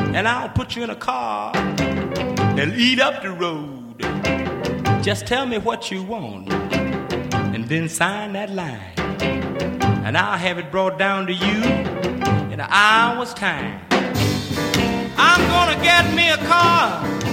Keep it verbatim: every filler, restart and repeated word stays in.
and I'll put you in a car and eat up the road. Just tell me what you want and then sign that line, and I'll have it brought down to you in an hour's time. I'm gonna get me a car